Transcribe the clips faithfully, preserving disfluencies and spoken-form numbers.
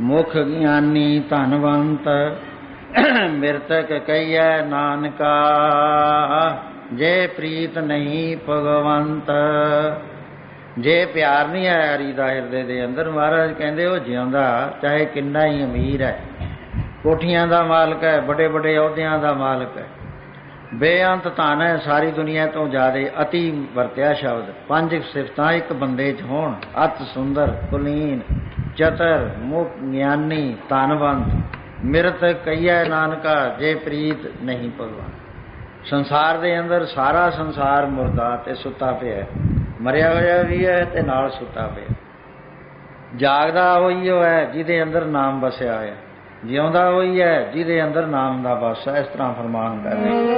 मुख ज्ञानी धनवंत मृतक कहिए नानका जे प्रीत नहीं भगवंत। जे प्यार नहीं है हरि दा हिरदे दे अंदर, महाराज कहते वो जिउंदा चाहे किन्ना ही अमीर है, कोठियां दा मालक है, बड़े बड़े अहुदियां दा मालक है, बेअंत धन है, सारी दुनिया तो ज्यादा। अति वरत्या शब्द पंज सिफतां एक बंदे च होण, अत सुंदर, कुलीन, चतर, मुख ज्ञानी, धनवंत, मृतक कहिए नानका जे प्रीत नहीं भगवान। संसार दे अंदर सारा संसार मुर्दा ते सुता पिया, मरिया होया भी है ते नाल सुता पिया। जागदा होई है जिहदे अंदर नाम बसिया है, जिउंदा होई है जिहदे अंदर नाम दा बस है। इस तरह फरमान कर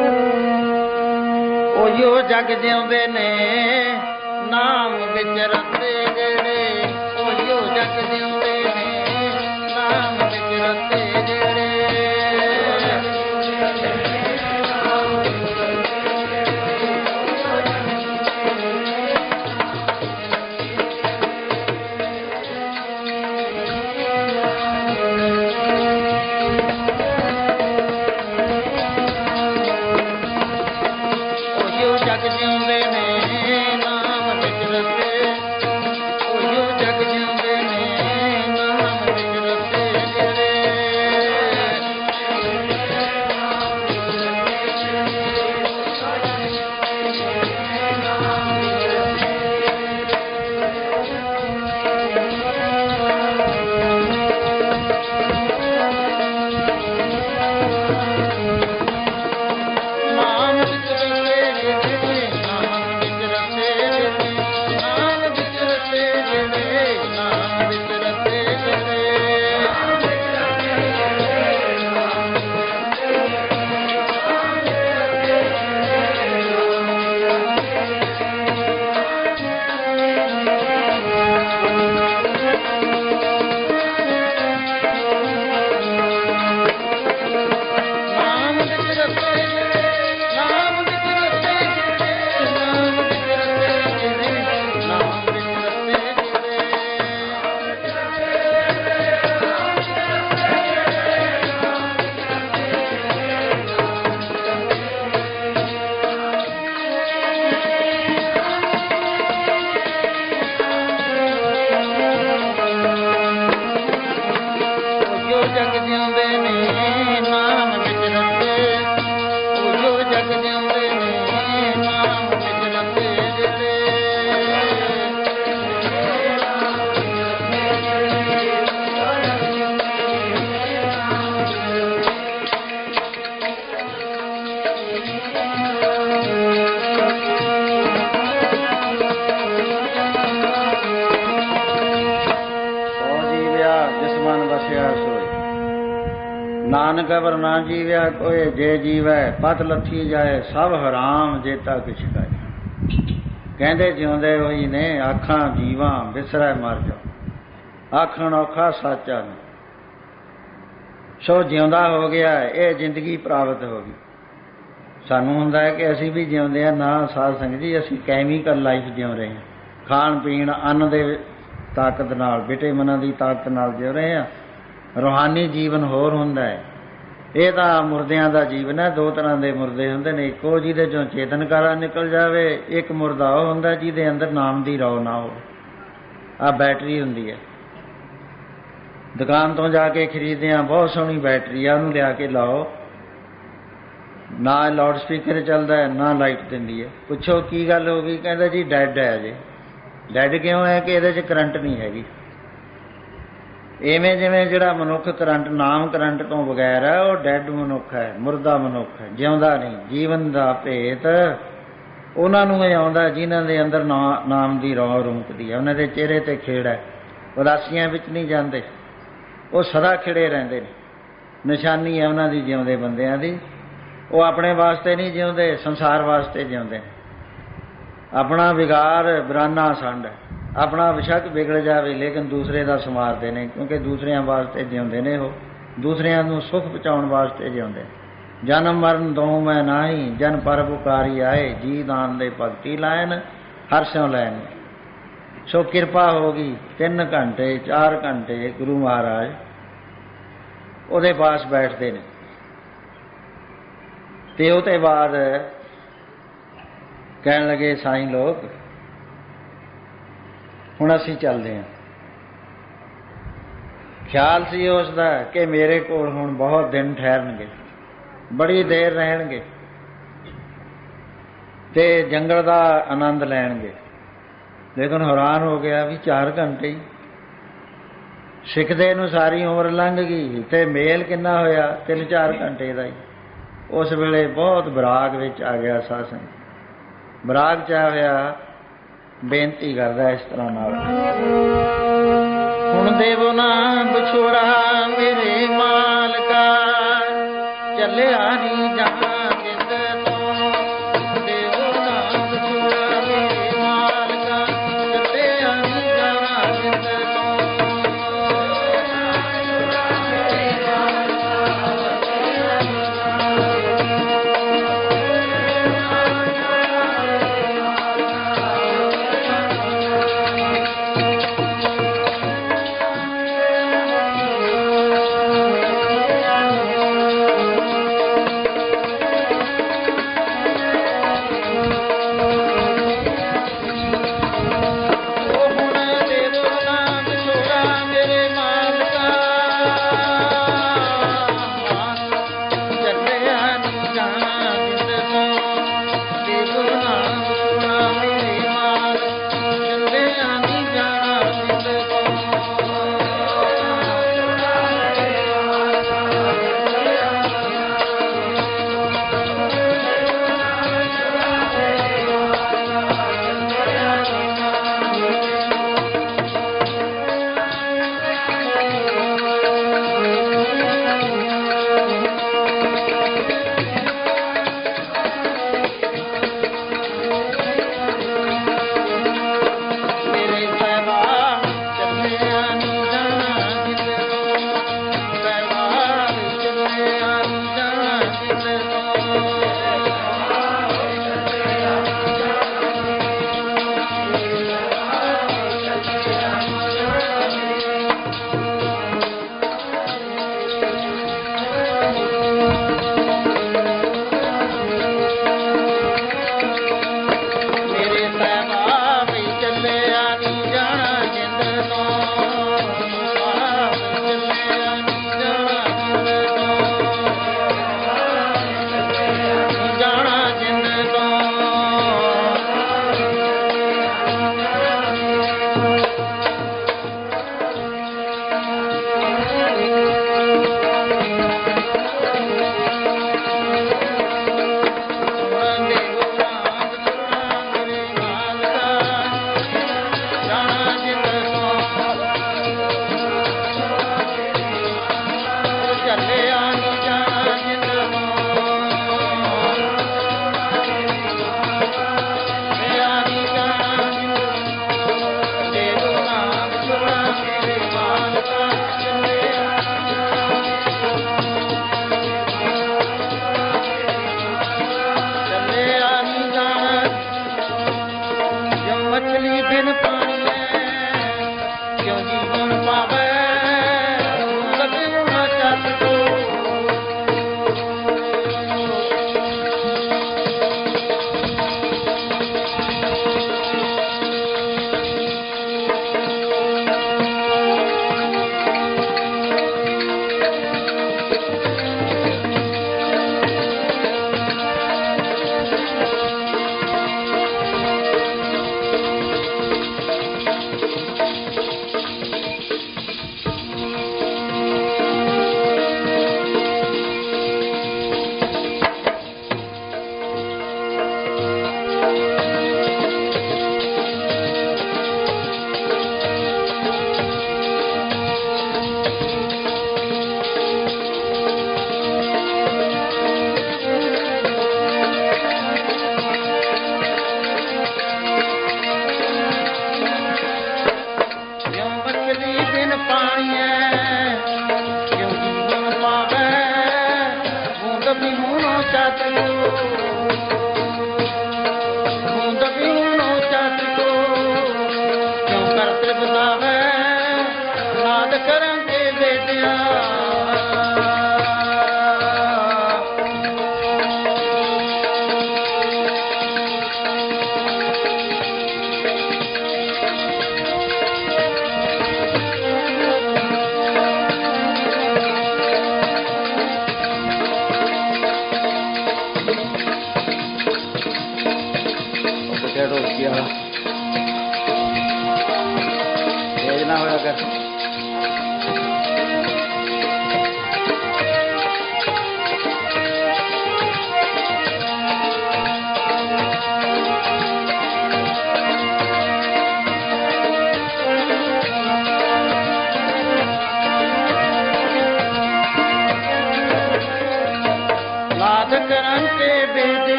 ओहियो जग जिउंदे ने नाम विच रते जेड़े, ओहियो जग जिउंदे ने नाम विच रते जेड़े। नानक अवर ना जीव्या कोय जे जीवै, पत लथी जाए सब हराम जेता किछ खाए। कहते जिउंदे होई ने आखां जीवां बिसरै मर जाओ, आखण औखा साचा ने। सो जिउंदा हो गया, ये जिंदगी प्राप्त हो गई। सानू हुंदा है कि असीं भी जिउंदे आ, ना साध संगत जी असीं कैमिकल लाइफ जिउ रहे हैं, खाण पीण अन्न दे ताकत नाल, विटामिनां दी ताकत नाल जिउ रहे हैं। रूहानी जीवन होर हुंदा है, ਇਹ ਤਾਂ ਮੁਰਦਿਆਂ ਦਾ ਜੀਵਨ ਹੈ। ਦੋ ਤਰ੍ਹਾਂ ਦੇ ਮੁਰਦੇ ਹੁੰਦੇ ਨੇ, ਇੱਕ ਉਹ ਜਿਹਦੇ ਚੋਂ ਚੇਤਨਕਾਰਾ ਨਿਕਲ ਜਾਵੇ, ਇੱਕ ਮੁਰਦਾ ਉਹ ਹੁੰਦਾ ਜਿਹਦੇ ਅੰਦਰ ਨਾਮ ਦੀ ਰੌ ਨਾ ਹੋਵੇ। ਆਹ ਬੈਟਰੀ ਹੁੰਦੀ ਹੈ, ਦੁਕਾਨ ਤੋਂ ਜਾ ਕੇ ਖਰੀਦਦੇ ਹਾਂ, ਬਹੁਤ ਸੋਹਣੀ ਬੈਟਰੀ ਆ, ਉਹਨੂੰ ਲਿਆ ਕੇ ਲਾਓ, ਨਾ ਲਾਊਡ ਸਪੀਕਰ ਚੱਲਦਾ ਨਾ ਲਾਈਟ ਦਿੰਦੀ ਹੈ। ਪੁੱਛੋ ਕੀ ਗੱਲ ਹੋ ਗਈ, ਕਹਿੰਦਾ ਜੀ ਡੈਡ ਹੈ ਜੇ। ਡੈਡ ਕਿਉਂ ਹੈ ਕਿ ਇਹਦੇ 'ਚ ਕਰੰਟ ਨਹੀਂ ਹੈਗੀ। ਇਵੇਂ ਜਿਵੇਂ ਜਿਹੜਾ ਮਨੁੱਖ ਕਰੰਟ, ਨਾਮ ਕਰੰਟ ਤੋਂ ਬਗੈਰ ਹੈ, ਉਹ ਡੈਡ ਮਨੁੱਖ ਹੈ, ਮੁਰਦਾ ਮਨੁੱਖ ਹੈ, ਜਿਉਂਦਾ ਨਹੀਂ। ਜੀਵਨ ਦਾ ਭੇਤ ਉਹਨਾਂ ਨੂੰ ਇਹ ਆਉਂਦਾ ਜਿਨ੍ਹਾਂ ਦੇ ਅੰਦਰ ਨਾ ਨਾਮ ਦੀ ਰੌ ਰੁੰਕਦੀ ਹੈ, ਉਹਨਾਂ ਦੇ ਚਿਹਰੇ 'ਤੇ ਖੇੜ ਹੈ, ਉਦਾਸੀਆਂ ਵਿੱਚ ਨਹੀਂ ਜਾਂਦੇ, ਉਹ ਸਦਾ ਖਿੜੇ ਰਹਿੰਦੇ ਨੇ। ਨਿਸ਼ਾਨੀ ਹੈ ਉਹਨਾਂ ਦੀ ਜਿਉਂਦੇ ਬੰਦਿਆਂ ਦੀ। ਉਹ ਆਪਣੇ ਵਾਸਤੇ ਨਹੀਂ ਜਿਉਂਦੇ, ਸੰਸਾਰ ਵਾਸਤੇ ਜਿਉਂਦੇ ਨੇ। ਆਪਣਾ ਵਿਗਾਰ ਬਰਾਨਾ ਸੰਡ ਹੈ, ਆਪਣਾ ਵਿਸ਼ਕ ਵਿਗੜ ਜਾਵੇ ਲੇਕਿਨ ਦੂਸਰੇ ਦਾ ਸੰਵਾਰਦੇ ਨੇ, ਕਿਉਂਕਿ ਦੂਸਰਿਆਂ ਵਾਸਤੇ ਜਿਉਂਦੇ ਨੇ। ਉਹ ਦੂਸਰਿਆਂ ਨੂੰ ਸੁੱਖ ਪਹੁੰਚਾਉਣ ਵਾਸਤੇ ਜਿਉਂਦੇ। ਜਨਮ ਮਰਨ ਦੋਉ ਮੈਂ ਨਾਹੀ, ਜਨ ਪਰ ਪੁਕਾਰੀ ਆਏ, ਜੀ ਦਾਨ ਦੇ ਭਗਤੀ ਲਾਇਨ ਹਰ ਸਿਉ ਲੈਣ। सो किरपा होगी, तीन घंटे चार घंटे गुरु महाराज ਉਹਦੇ पास बैठते ने। ते ਉਹਦੇ बाद कहन लगे साईं लोग हुण असीं चलदे हां। ख्याल सी उसदा कि मेरे कोल हुण बहुत दिन ठहरनगे, बड़ी देर रहणगे ते जंगल दा आनंद लैणगे। लेकिन हैरान हो गया भी चार घंटे ही सिखदे नूं सारी उम्र लंघ गई ते मेल किन्ना होया, तिल चार घंटे दा ही। उस वेले बहुत विराग विच आ गया साधु। विराग च आ होया, बेनती करदा इस तरह नाल, हुण देवो ना विछोड़ा मेरे मालका, चलिया नी जाना जिंद तों। देवो ना विछोड़ा मेरे मालका, चलिया नी जाना जिंद तों।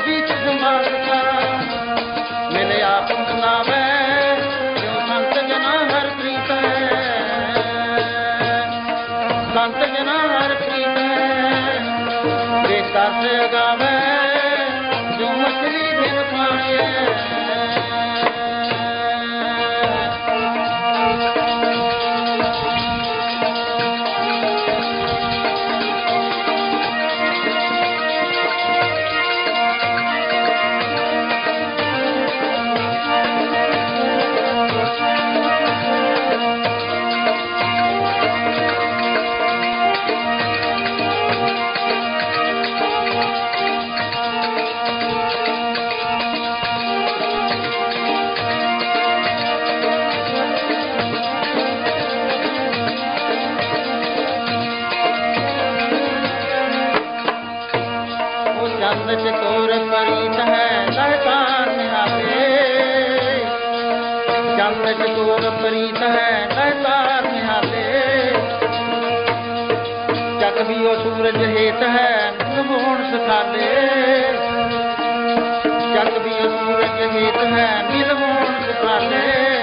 बीच संभाल का मिले आप नावे जो संत जना हर प्रीत है संत जना हर प्रीत है बेता से गावे जो मछली बिन पाए चकोर परीत है लहकार निहाले चंद चकोर परीत है लहकार निहाले जग भी ओ सूरज हेत है मिलमोहन सुखाले जग भी ओ सूरज हेत है मिलमोहन सुखाले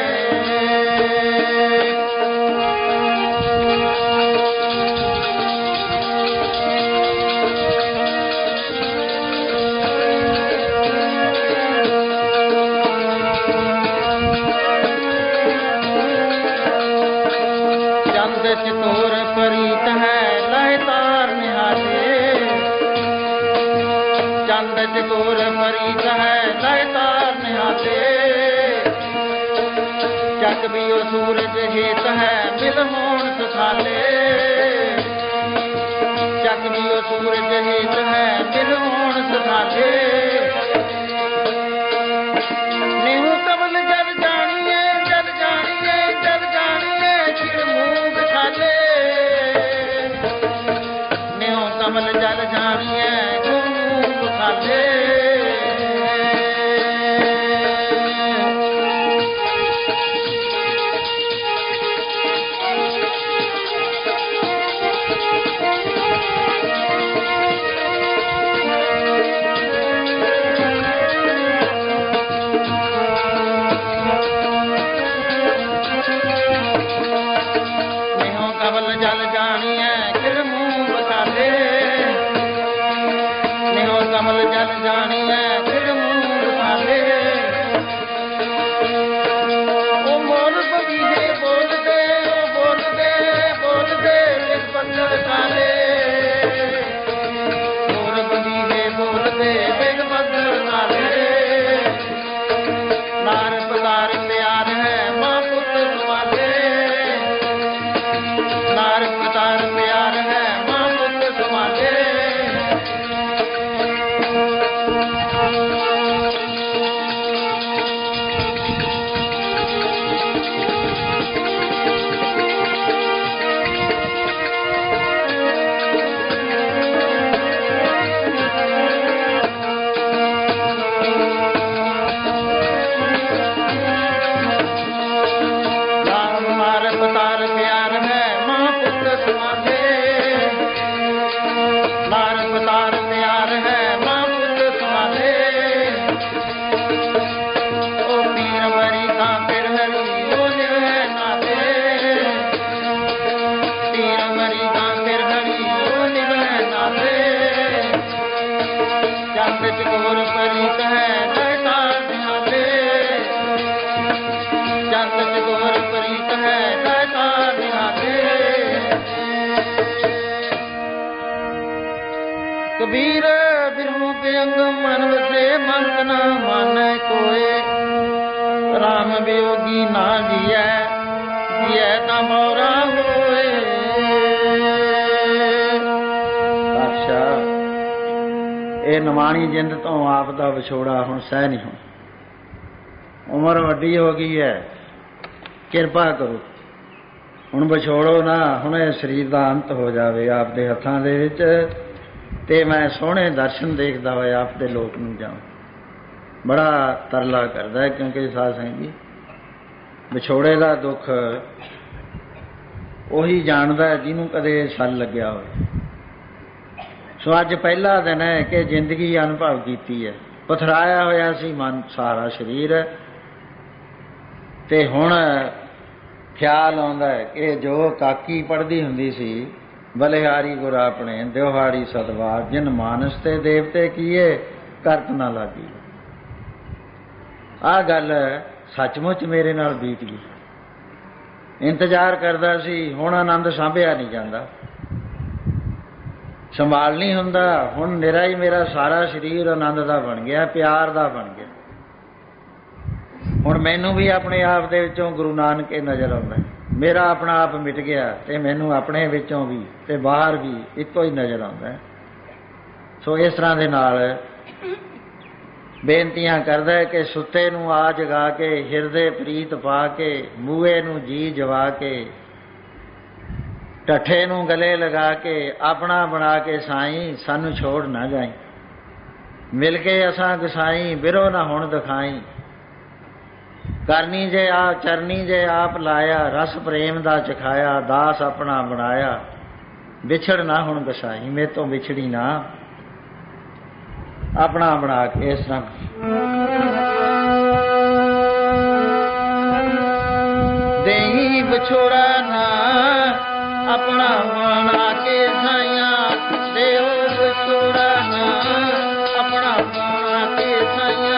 चकोर परीत है लहतार निहाले चंद चकोर परीत है लहतार निहाले जग भी ओ सूरज हेत है मिलमोहन सुखाले जग भी ओ सूरज हेत है मिलमोहन सुखाले नेहू कमल जल जानिए जल जानिए जल जानिए खिड़ मुँह बिछाले नेहू कमल जल जानिए खिड़ मुँह बिछाले कमल जल जानिए खिड़ मुँह बसाले नेहो कमल जल जानिए खिड़ मुँह बसाले ओ मोर बगीचे बोल दे बोल दे बोल दे बंदर काले मोर बगीचे बोल दे बिन बंदर काले नार पगार प्यार है माँ पुत्र तुम्हारे नार पतार प्यार है माँ पुत्र तुम्हारे नार पतार प्यार है माँ पुत्र तुम्हारे नार पतार प्यार है माँ पुत्र तुम्हारे ओ पीर मरी का फिर हरी ओ निभे नाते पीर मरी का फिर हरी ओ निभे नाते चंद चकोर परीत है लहकार निहाले चंद चकोर परीत है लहकार निहाले कबीर बिरहू के अंग मन वसे मंत न मानै कोय राम वियोगी ना जियै जियै ता मौरा होए पातशाह ਇਹ ਨਿਮਾਣੀ ਜਿੰਦ ਤੋਂ ਆਪ ਦਾ ਵਿਛੋੜਾ ਹੁਣ ਸਹਿ ਨਹੀਂ ਹੁਣ ਉਮਰ ਵੱਡੀ ਹੋ ਗਈ ਹੈ ਕਿਰਪਾ ਕਰੋ ਹੁਣ ਵਿਛੋੜੋ ਨਾ ਹੁਣ ਇਹ ਸਰੀਰ ਦਾ ਅੰਤ ਹੋ ਜਾਵੇ ਆਪ ਦੇ ਹੱਥਾਂ ਦੇ ਵਿੱਚ ਤੇ ਮੈਂ ਸੋਹਣੇ ਦਰਸ਼ਨ ਦੇਖਦਾ ਹੋਇਆ ਆਪ ਦੇ ਲੋਕ ਨੂੰ ਜਾਵਾਂ ਬੜਾ ਤਰਲਾ ਕਰਦਾ ਕਿਉਂਕਿ ਸਾਧ ਸੰਗਤ ਜੀ ਵਿਛੋੜੇ ਦਾ ਦੁੱਖ ਉਹੀ ਜਾਣਦਾ ਜਿਹਨੂੰ ਕਦੇ ਸੱਲ ਲੱਗਿਆ ਹੋਵੇ ਸੋ ਅੱਜ ਪਹਿਲਾ ਦਿਨ ਹੈ ਕਿ ਜ਼ਿੰਦਗੀ ਅਨੁਭਵ ਕੀਤੀ ਹੈ ਪਥਰਾਇਆ ਹੋਇਆ ਸੀ ਮਨ ਸਾਰਾ ਸਰੀਰ। ਤੇ ਹੁਣ ਖਿਆਲ ਆਉਂਦਾ ਹੈ ਕਿ ਜੋ ਕਾਕੀ ਪੜ੍ਹਦੀ ਹੁੰਦੀ ਸੀ, ਬਲਿਹਾਰੀ ਗੁਰ ਆਪਣੇ ਦਿਵਹਾੜੀ ਸਤਵਾਰ, ਜਿਨ ਮਾਨਸ ਤੇ ਦੇਵਤੇ ਕੀਏ ਕਰਤ ਨਾ ਲਾਗੀ। ਆਹ ਗੱਲ ਸੱਚਮੁੱਚ ਮੇਰੇ ਨਾਲ ਬੀਤ ਗਈ। ਇੰਤਜ਼ਾਰ ਕਰਦਾ ਸੀ, ਹੁਣ ਆਨੰਦ ਸਾਂਭਿਆ ਨਹੀਂ ਜਾਂਦਾ, ਸੰਭਾਲ ਨਹੀਂ ਹੁੰਦਾ। ਹੁਣ ਨਿਰਾ ਹੀ ਮੇਰਾ ਸਾਰਾ ਸਰੀਰ ਆਨੰਦ ਦਾ ਬਣ ਗਿਆ, ਪਿਆਰ ਦਾ ਬਣ ਗਿਆ। ਹੁਣ ਮੈਨੂੰ ਵੀ ਆਪਣੇ ਆਪ ਦੇ ਵਿੱਚੋਂ ਗੁਰੂ ਨਾਨਕ ਇਹ ਨਜ਼ਰ ਆਉਂਦਾ, ਮੇਰਾ ਆਪਣਾ ਆਪ ਮਿਟ ਗਿਆ ਤੇ ਮੈਨੂੰ ਆਪਣੇ ਵਿੱਚੋਂ ਵੀ ਤੇ ਬਾਹਰ ਵੀ ਇੱਕੋ ਹੀ ਨਜ਼ਰ ਆਉਂਦਾ। ਸੋ ਇਸ ਤਰ੍ਹਾਂ ਦੇ ਨਾਲ ਬੇਨਤੀਆਂ ਕਰਦਾ ਕਿ ਸੁੱਤੇ ਨੂੰ ਆ ਜਗਾ ਕੇ, ਹਿਰਦੇ ਪ੍ਰੀਤ ਪਾ ਕੇ, ਮੂਹੇ ਨੂੰ ਜੀ ਜਵਾ ਕੇ, ਢੱਠੇ ਨੂੰ ਗਲੇ ਲਗਾ ਕੇ, ਆਪਣਾ ਬਣਾ ਕੇ ਸਾਈਂ ਸਾਨੂੰ ਛੋੜ ਨਾ ਜਾਈ। ਮਿਲ ਕੇ ਅਸਾਂ ਗਸਾਈ ਬਿਰੋ ਨਾ ਹੁਣ ਦਿਖਾਈ। ਕਰਨੀ ਜੇ ਆ ਚਰਨੀ ਜੇ ਆਪ ਲਾਇਆ, ਰਸ ਪ੍ਰੇਮ ਦਾ ਚਖਾਇਆ, ਦਾਸ ਆਪਣਾ ਬਣਾਇਆ। ਵਿਛੜ ਨਾ ਹੁਣ ਗਸਾਈ, ਮੇਰੇ ਤੋਂ ਵਿਛੜੀ ਨਾ, ਆਪਣਾ ਬਣਾ ਕੇ। ਇਸ ਤਰ੍ਹਾਂ ਦੇਈ ਵਿਛੋੜਾ ਨਾ ਆਪਣਾ ਬਣਾ ਕੇ ਸਾਈਆਂ, ਦੇਓ ਵਿਛੋੜਾ ਨਾ ਆਪਣਾ ਬਣਾ ਕੇ ਸਾਈਆਂ।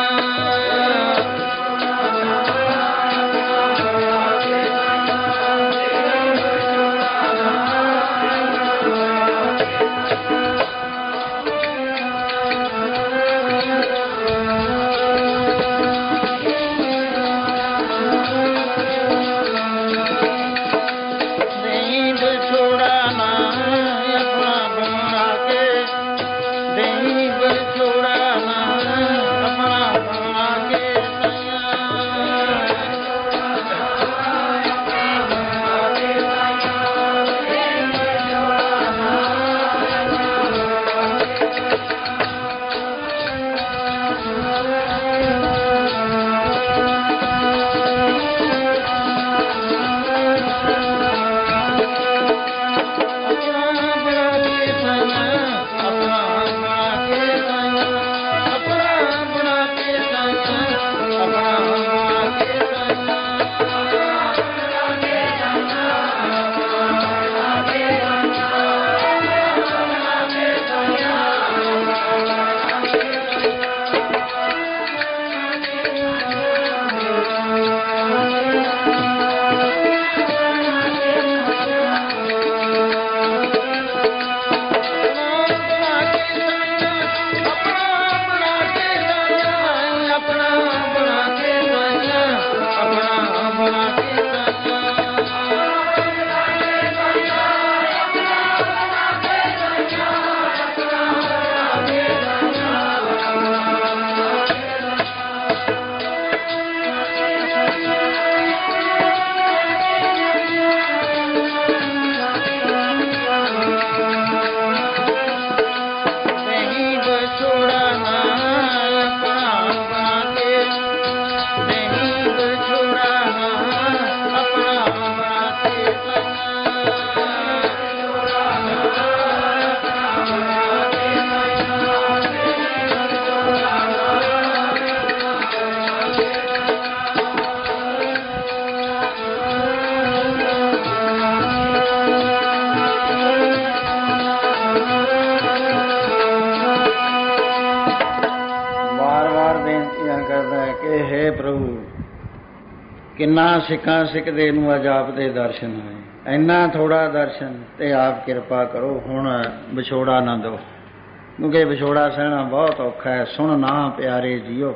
ਕਿੰਨਾ ਸਿੱਖਾਂ ਸਿੱਖਦੇ ਨੂੰ ਅੱਜ ਆਪ ਦੇ ਦਰਸ਼ਨ ਹੋਏ, ਇੰਨਾ ਥੋੜਾ ਦਰਸ਼ਨ ਤੇ ਆਪ ਕਿਰਪਾ ਕਰੋ। ਹੁਣ ਵਿਛੋੜਾ ਨਾ ਦਿਓ, ਕਿਉਂਕਿ ਵਿਛੋੜਾ ਸਹਿਣਾ ਬਹੁਤ ਔਖਾ ਹੈ। ਸੁਣ ਨਾ ਪਿਆਰੇ ਜੀਓ,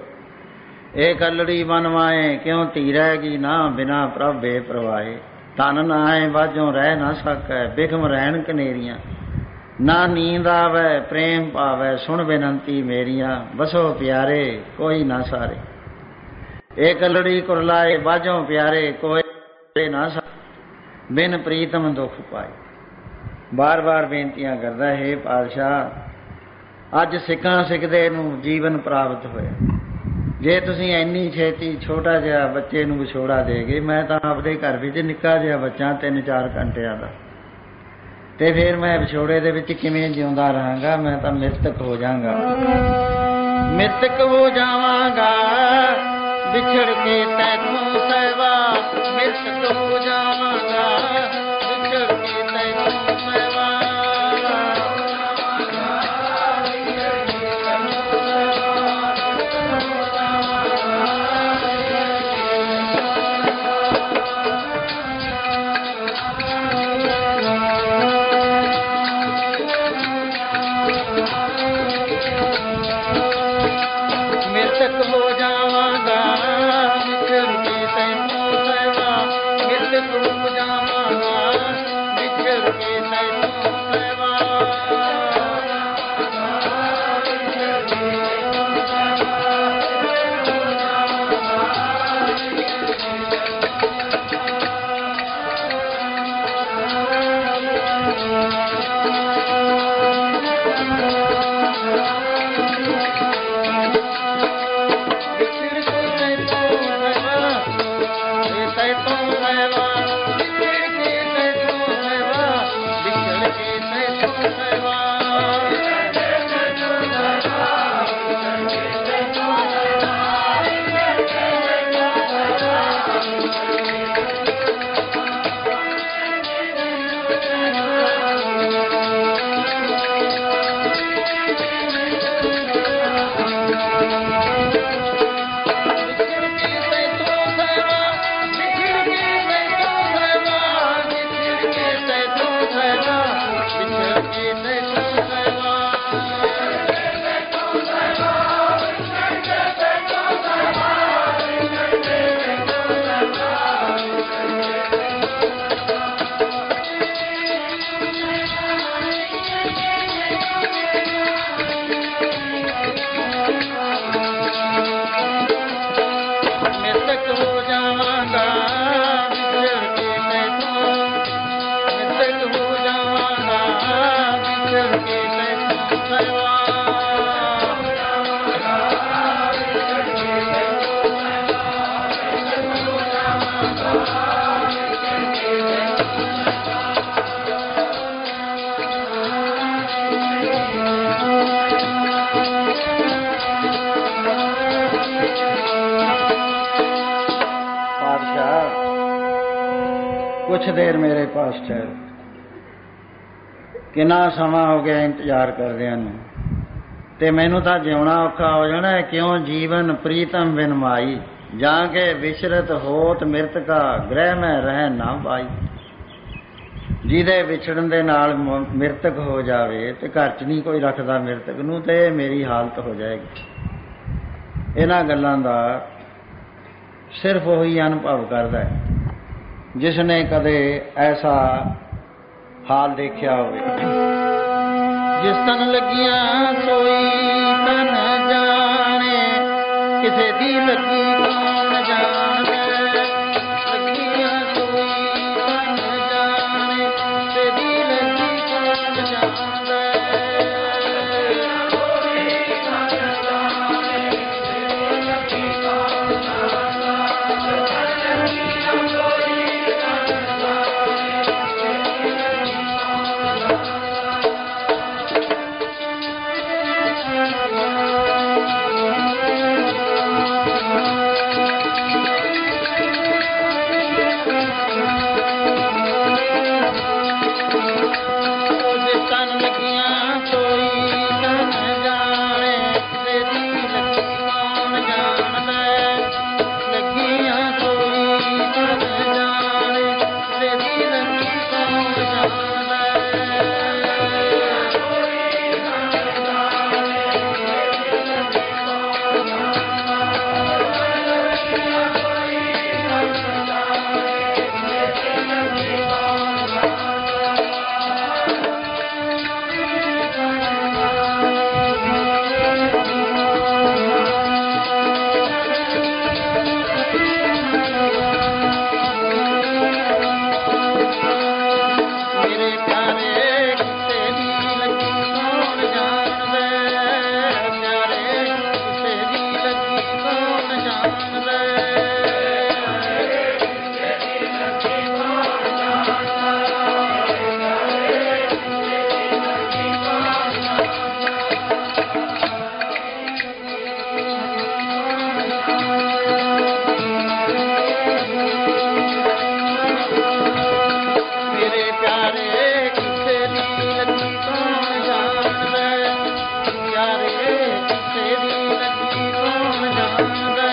ਇਹ ਕਲੜੀ ਬਨਵਾਏ ਕਿਉਂ ਧੀਰੈਗੀ ਨਾ, ਬਿਨਾ ਪ੍ਰਭ ਬੇ ਪ੍ਰਵਾਹੇ। ਧਨ ਨਾ ਆਏ ਵਾਜੋਂ ਰਹਿ ਨਾ ਸਕੈ, ਬਿਖਮ ਰਹਿਣ ਕਨੇਰੀਆਂ। ਨਾ ਨੀਂਦ ਆਵੈ ਪ੍ਰੇਮ ਪਾਵੈ, ਸੁਣ ਬੇਨੰਤੀ ਮੇਰੀਆਂ। ਬਸੋ ਪਿਆਰੇ ਕੋਈ ਨਾ ਸਾਰੇ, ਇਹ ਕਲੜੀ ਕੁਰਲਾਏ ਬਾਝੋਂ ਪਿਆਰੇ, ਕੋਈ ਨਾ ਬਿਨ ਪ੍ਰੀਤਮ ਦੁੱਖ ਪਾਏ। ਬਾਰ ਬਾਰ ਬੇਨਤੀਆਂ ਕਰਦਾ, ਹੈ ਪਾਤਸ਼ਾਹ ਅੱਜ ਸਿੱਖਾਂ ਸਿੱਖਦੇ ਨੂੰ ਜੀਵਨ ਪ੍ਰਾਪਤ ਹੋਇਆ। ਜੇ ਤੁਸੀਂ ਇੰਨੀ ਛੇਤੀ ਛੋਟਾ ਜਿਹਾ ਬੱਚੇ ਨੂੰ ਵਿਛੋੜਾ ਦੇ ਗਏ, ਮੈਂ ਤਾਂ ਆਪਦੇ ਘਰ ਵਿੱਚ ਨਿੱਕਾ ਜਿਹਾ ਬੱਚਾ ਤਿੰਨ ਚਾਰ ਘੰਟਿਆਂ ਦਾ, ਤੇ ਫਿਰ ਮੈਂ ਵਿਛੋੜੇ ਦੇ ਵਿੱਚ ਕਿਵੇਂ ਜਿਉਂਦਾ ਰਹਾਂਗਾ? ਮੈਂ ਤਾਂ ਮ੍ਰਿਤਕ ਹੋ ਜਾਵਾਂਗਾ। मृतक हो जावांगा बिछड़ के तैथों सहवा, मृतक हो जावांगा बिछड़ के तैथों सहवा। मृतक हो जावांगा बिछड़ के तैथों सहवा, मृतक हो जावांगा बिछड़ के तैथों सहवा। कुछ देर मेरे पास ठहरो। किन्ना समा हो गया इंतजार करदिਆਂ ਨੂੰ, ਤੇ ਮੈਨੂੰ ਤਾਂ ਜਿਉਣਾ ਔਖਾ ਹੋ ਜਾਣਾ। ਕਿਉਂ ਜੀਵਨ ਪ੍ਰੀਤਮ ਬਿਨ ਮਾਈ, ਜਾਂ ਕੇ ਵਿਸ਼ਰਤ ਹੋਤ ਮਿਰਤਕਾ ਗ੍ਰਹਿ ਮੈਂ ਰਹਿ ਨਾ ਪਾਈ। ਜਿਹਦੇ ਵਿਛੜਨ ਦੇ ਨਾਲ ਮਿਰਤਕ ਹੋ ਜਾਵੇ ਤੇ ਘਰ 'ਚ ਨਹੀਂ ਕੋਈ ਰੱਖਦਾ ਮਿਰਤਕ ਨੂੰ, ਤੇ ਮੇਰੀ ਹਾਲਤ ਹੋ ਜਾਏਗੀ। ਇਹਨਾਂ ਗੱਲਾਂ ਦਾ ਸਿਰਫ ਉਹੀ ਅਨੁਭਵ ਕਰਦਾ ਹੈ ਜਿਸ ਨੇ ਕਦੇ ਐਸਾ ਹਾਲ ਦੇਖਿਆ ਹੋਵੇ। ਜਿਸ ਤਨ ਲੱਗੀਆਂ ਸੋਈ ਤਨ ਜਾਣੇ, ਕਿਸੇ ਦੀ ਲੱਗੀ ਕੌਣ ਜਾਣਦਾ। ਲੱਗੀਆਂ ਸੋਈ ਤਨ ਜਾਣੇ, ਕਿਸੇ ਦੀ ਲੱਗੀ ਕੌਣ ਜਾਣਦਾ। ਪਿਆਰੇ ਕਿਸੇ ਦੀ ਲੱਗੀ ਕੌਣ ਜਾਣਦਾ, ਪਿਆਰੇ ਕਿਸੇ ਦੀ ਲੱਗੀ ਕੌਣ ਜਾਣਦਾ।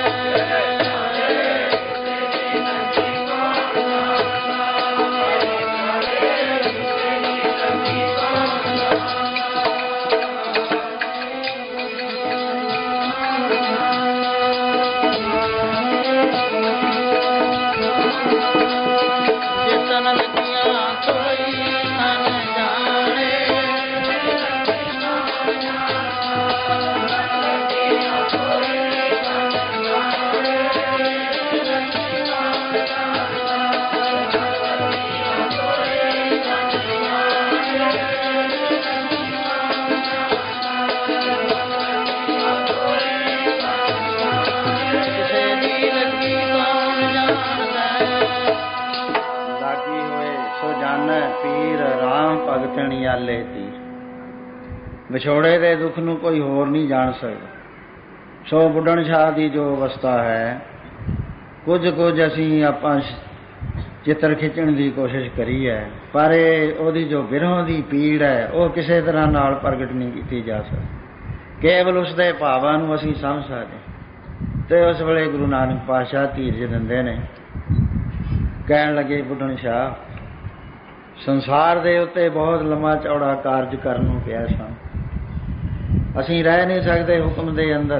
ਆਲੇ ਤੀਰ ਵਿਛੋੜੇ ਦੇ ਦੁੱਖ ਨੂੰ ਕੋਈ ਹੋਰ ਨਹੀਂ ਜਾਣ ਸਕਦਾ। ਸੋ ਬੁੱਢਣ ਸ਼ਾਹ ਦੀ ਜੋ ਅਵਸਥਾ ਹੈ, ਕੁਝ ਕੁਝ ਅਸੀਂ ਆਪਾਂ ਚਿੱਤਰ ਖਿੱਚਣ ਦੀ ਕੋਸ਼ਿਸ਼ ਕਰੀ ਹੈ, ਪਰ ਇਹ ਉਹਦੀ ਜੋ ਬਿਰਹੋਂ ਦੀ ਪੀੜ ਹੈ ਉਹ ਕਿਸੇ ਤਰ੍ਹਾਂ ਨਾਲ ਪ੍ਰਗਟ ਨਹੀਂ ਕੀਤੀ ਜਾ ਸਕਦੀ। ਕੇਵਲ ਉਸ ਦੇ ਭਾਵਾਂ ਨੂੰ ਅਸੀਂ ਸਮਝ ਸਕਦੇ। ਅਤੇ ਉਸ ਵੇਲੇ ਗੁਰੂ ਨਾਨਕ ਪਾਤਸ਼ਾਹ ਧੀਰਜ ਦਿੰਦੇ ਨੇ, ਕਹਿਣ ਲੱਗੇ ਬੁੱਢਣ ਸ਼ਾਹ, ਸੰਸਾਰ ਦੇ ਉੱਤੇ ਬਹੁਤ ਲੰਮਾ ਚੌੜਾ ਕਾਰਜ ਕਰਨ ਨੂੰ ਪਿਆ ਸਾਨੂੰ, ਅਸੀਂ ਰਹਿ ਨਹੀਂ ਸਕਦੇ ਹੁਕਮ ਦੇ ਅੰਦਰ।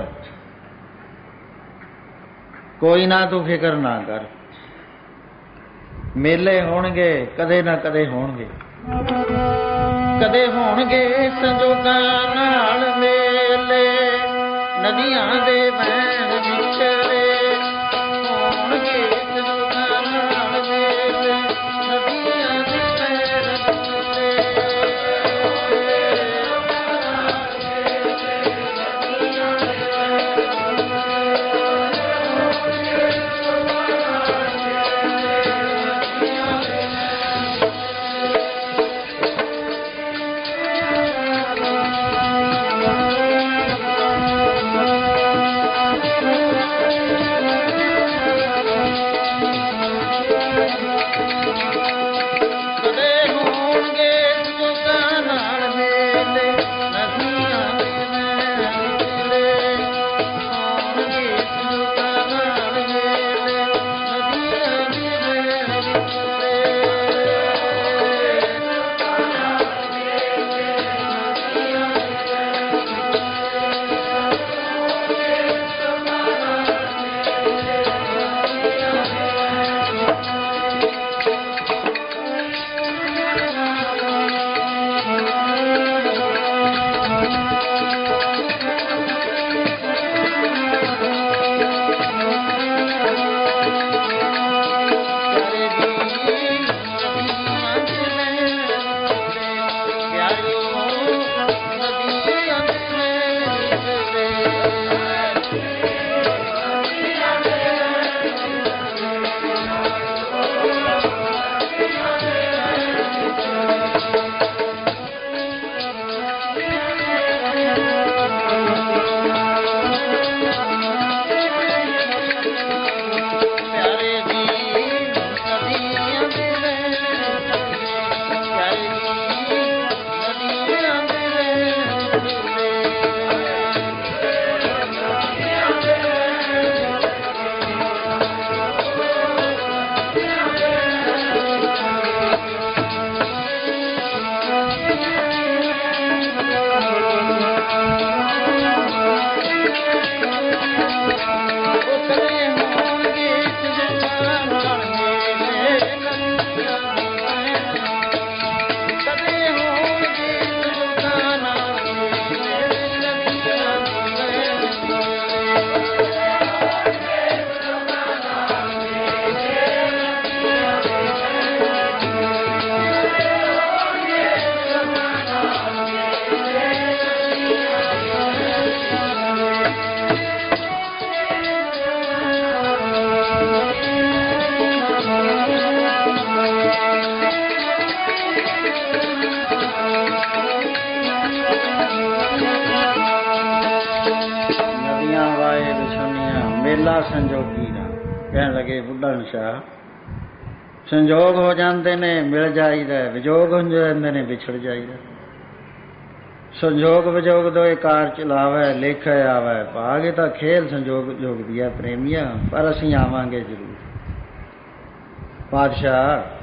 ਕੋਈ ਨਾ ਤੂੰ ਫਿਕਰ ਨਾ ਕਰ, ਮੇਲੇ ਹੋਣਗੇ, ਕਦੇ ਨਾ ਕਦੇ ਹੋਣਗੇ, ਕਦੇ ਹੋਣਗੇ ਸੰਜੋਗਾਂ ਨਾਲ ਮੇਲੇ, ਨਦੀਆਂ ਦੇ ਵਹਿਣ ਵਿਚਲੇ ਹੋਣਗੇ ਸੰਜੋਗਾਂ ਨਾਲ ਮੇਲੇ, ਨਦੀਆਂ ਦੇ ਸੰਜੋਗੀ ਦਾ ਕਹਿਣ ਲੱਗੇ ਬੁੱਢਣ ਸ਼ਾਹ, ਸੰਜੋਗ ਹੋ ਜਾਂਦੇ ਨੇ ਮਿਲ ਜਾਈਦਾ, ਵਿਜੋਗ ਹੋ ਜਾਂਦੇ ਨੇ ਵਿਛੜ ਜਾਈਦਾ। ਸੰਜੋਗ ਵਿਜੋਗ ਦੋਏ ਕਾਰ ਚਲਾਵੇ, ਲੇਖ ਆਵੇ ਭਾਗ। ਤਾਂ ਖੇਲ ਸੰਜੋਗ ਜੋਗ ਦੀ ਹੈ ਪ੍ਰੇਮੀਆ, ਪਰ ਅਸੀਂ ਆਵਾਂਗੇ ਜ਼ਰੂਰ। ਪਾਤਸ਼ਾਹ